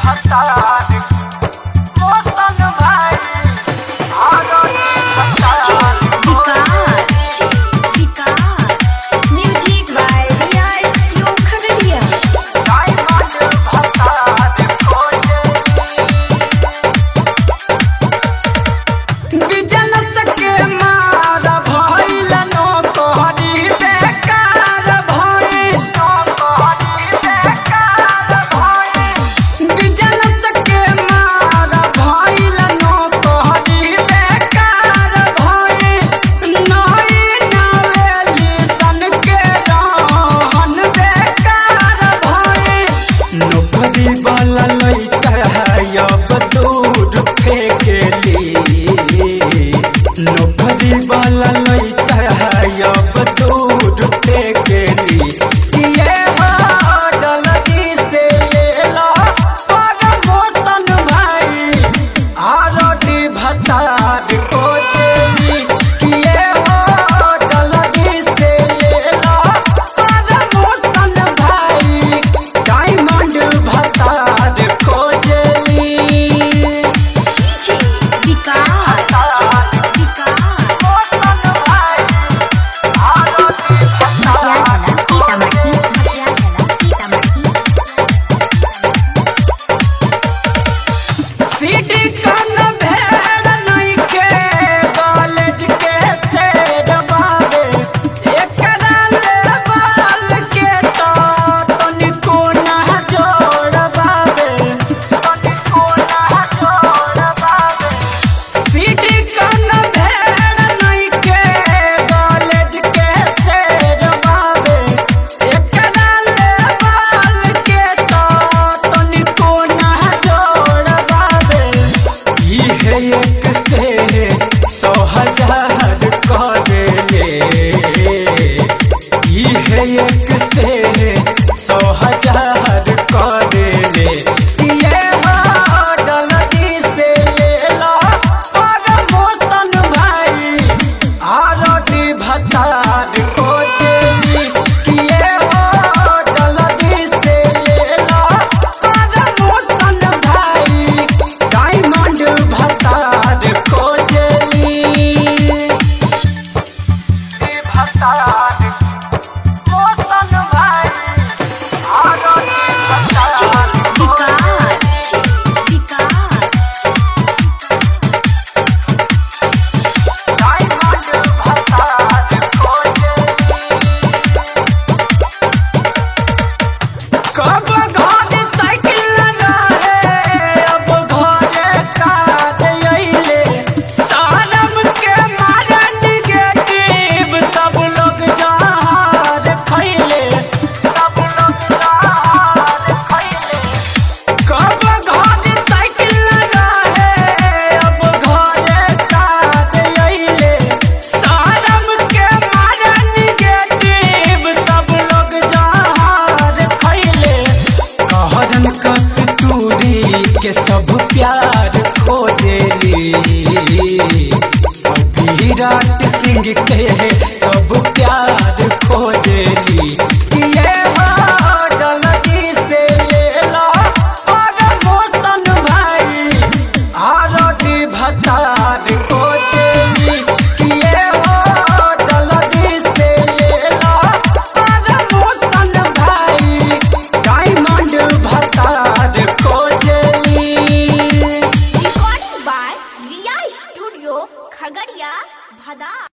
वाला लइका अब दूर फेंकेली, नौकरी वाला लइका अब दूर फेंकेली। ये हो जल्दी से ले लो प्रमोशन भाई, आरोटी भतार को देली। ये हो जल्दी से ले लो प्रमोशन भाई, डायमंड भतार खोजेली। एक से 100,000 करेले, एक से 100,000 करेले। ये हो जल्दी से ले लो प्रमोशन भाई, आरोटी भतार को देली। ये हो जल्दी से ले लो प्रमोशन भाई, डायमंड भतार खोजेली। भतार मौसन भाई, आरोटी भतार डायमंड भतार खोजेली। कब घर साइकिल रहे अब घरे कार अइले, सारम के मारे निगेटिव सब लोग जहार खैले, सब लोग जहार खैले। कब घर साइकिल रहे अब घरे कार अइले, सारम के मारे निगेटिव सब लोग जहार खैले। कहरन कस्तूरी के सब प्यार खोजेली, विराट सिंह के सब प्यार खोजेली। ये हो जल्दी से ले लो प्रमोशन भाई, आरोटी भतार खोजेली। ये हो जल्दी से ले लो प्रमोशन भाई, डायमंड भतार खोजेली। Recording by Riya Studio, Khagadiya, Bhada।